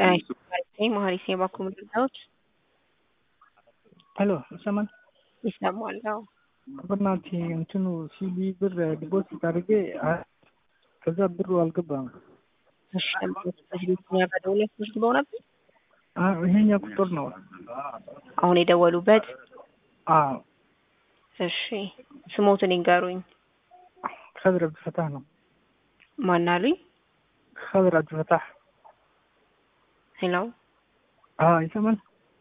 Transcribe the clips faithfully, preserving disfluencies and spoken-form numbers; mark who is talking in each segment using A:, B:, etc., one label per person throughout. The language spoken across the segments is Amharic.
A: Ay, መሀሪት የባንኩ መረጃዎች
B: ሄሎ ይሰማል?
A: ይሰማል? አዎ።
B: በእናትህ እንትኑ ሲቢ ብር ዲፖዚት አድርጌ ከዛ ብሩ አልገባም።
A: እሺ እኛ ጋር ደውለህ ተመዝግበው ነበር?
B: አዎ ይሄኛው ቁጥር ነው።
A: አሁን የደወሉበት?
B: አዎ።
A: እሺ ስሞትን ይንገሩኝ።
B: ከድር አብዱልፈታህ ነው።
A: ማን አሉኝ?
B: ከድር አብዱልፈታህ።
A: ሄሎ
B: አዎ ይሰማል?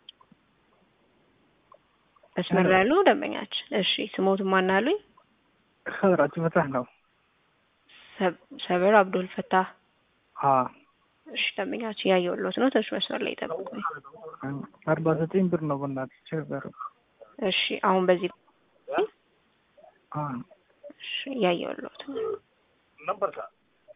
A: መስመር ላይ ያሉ ደንበኛችን። እሺ ስሞትን ማን አሉኝ?
B: ከድር አብዱልፈታህ ነው።
A: ሰበር አብዱልፈታህ።
B: አዎ።
A: እሺ ደንበኛችን ያየሁልዎት ነው። ትንሽ መስመር ላይ ይጠብቁኝ።
B: አርባ ዘጠኝ ብር ነው በእናትህ ቸገር።
A: እሺ አሁን በዚህ
B: አዎ
A: እሺ ያየሁልዎት ነው።
B: ነበር ካ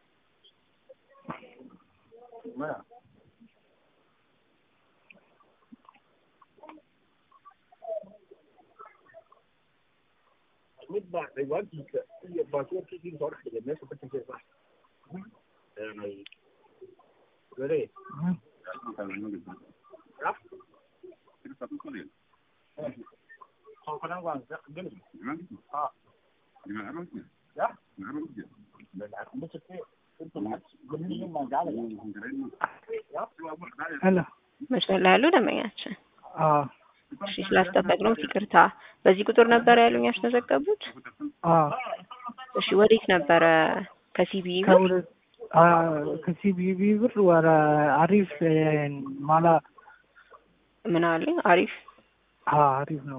C: midba ciwaankiisa iyo baasboorkiisa soo dhex dhigay meesha batankeeda ee gare
B: ሄሎ
A: መስመር ላይ ያሉ ደንበኛችን።
B: አዎ
A: እሺ ስላስጠበቅነው ይቅርታ። በዚህ ቁጥር ነበር ያሉኝ ያስመዘገቡት?
B: አዎ።
A: እሺ ወዴት ነበረ? ከሲቢኢ ብር?
B: ከሁለት ከሲቢኢ ብር ወደ አሪፍ ማላ
A: ምን አሉኝ? አሪፍ
B: አዎ አሪፍ ነው።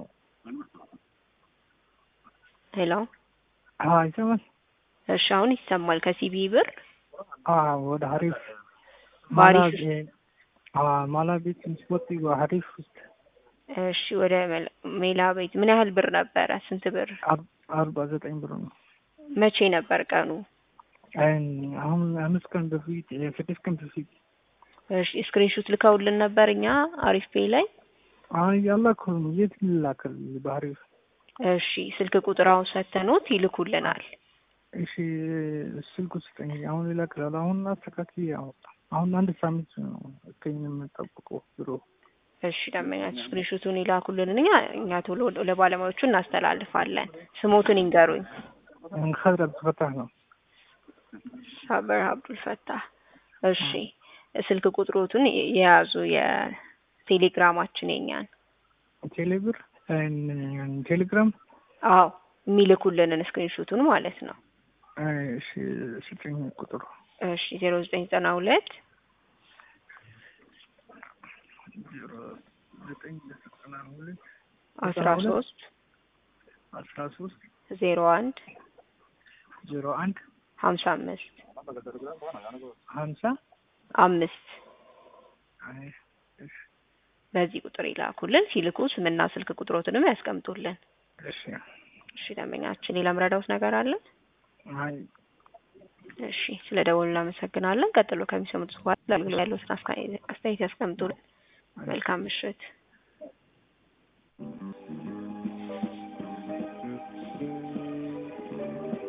A: ሄሎ
B: አዎ ይሰማል?
A: እሺ አሁን ይሰማል። ከሲቢኢ ብር
B: አዎ ወደ አሪፍ
A: ማላ
B: አዎ ማላ ቤት ስፖርት አሪፍ ውስጥ
A: እሺ ወደ ሜላ ቤት ምን ያህል ብር ነበረ? ስንት ብር?
B: አርባ ዘጠኝ ብር ነው።
A: መቼ ነበር ቀኑ?
B: አሁን አምስት ቀን በፊት ስድስት ቀን በፊት።
A: እሺ ስክሪንሾት ልከውልን ነበር እኛ አሪፍ ፔይ ላይ?
B: አይ ያላኩ ነው። የት ልላክል በአሪፍ?
A: እሺ ስልክ ቁጥር አሁን ሰተኑት ይልኩልናል።
B: እሺ ስልኩ ስጠኝ አሁን ልላክል። አሁን አስተካክዬ አወጣ። አሁን አንድ ሳምንት ነው ከኛ የምንጠብቀው ብሎ
A: እሺ ደንበኛችን ስክሪንሾቱን ይላኩልን እኛ እኛ ቶሎ ለባለሙያዎቹ እናስተላልፋለን። ስሞትን ይንገሩኝ።
B: ከድር አብዱልፈታህ ነው።
A: ሰበር አብዱልፈታህ። እሺ ስልክ ቁጥሮቱን የያዙ የቴሌግራማችን የኛን
B: ቴሌብር ቴሌግራም
A: አዎ የሚልኩልንን ስክሪንሾቱን ማለት ነው።
B: እሺ ስልኝ ቁጥሩ
A: እሺ ዜሮ ዘጠኝ ዘጠና ሁለት አስራ ሶስት
B: አስራ ሶስት
A: ዜሮ አንድ
B: ዜሮ አንድ
A: ሀምሳ አምስት
B: ሀምሳ
A: አምስት በዚህ ቁጥር ይላኩልን። ሲልኩ ስምና ስልክ ቁጥሮትንም ያስቀምጡልን።
B: እሺ
A: እሺ ደንበኛችን ሌላ ምረዳውት ነገር አለ?
B: አይ
A: እሺ ስለ ደወሉ እናመሰግናለን። ቀጥሎ ከሚሰሙት በኋላ ያሉትን አስተያየት ያስቀምጡልን። መልካም ምሽት።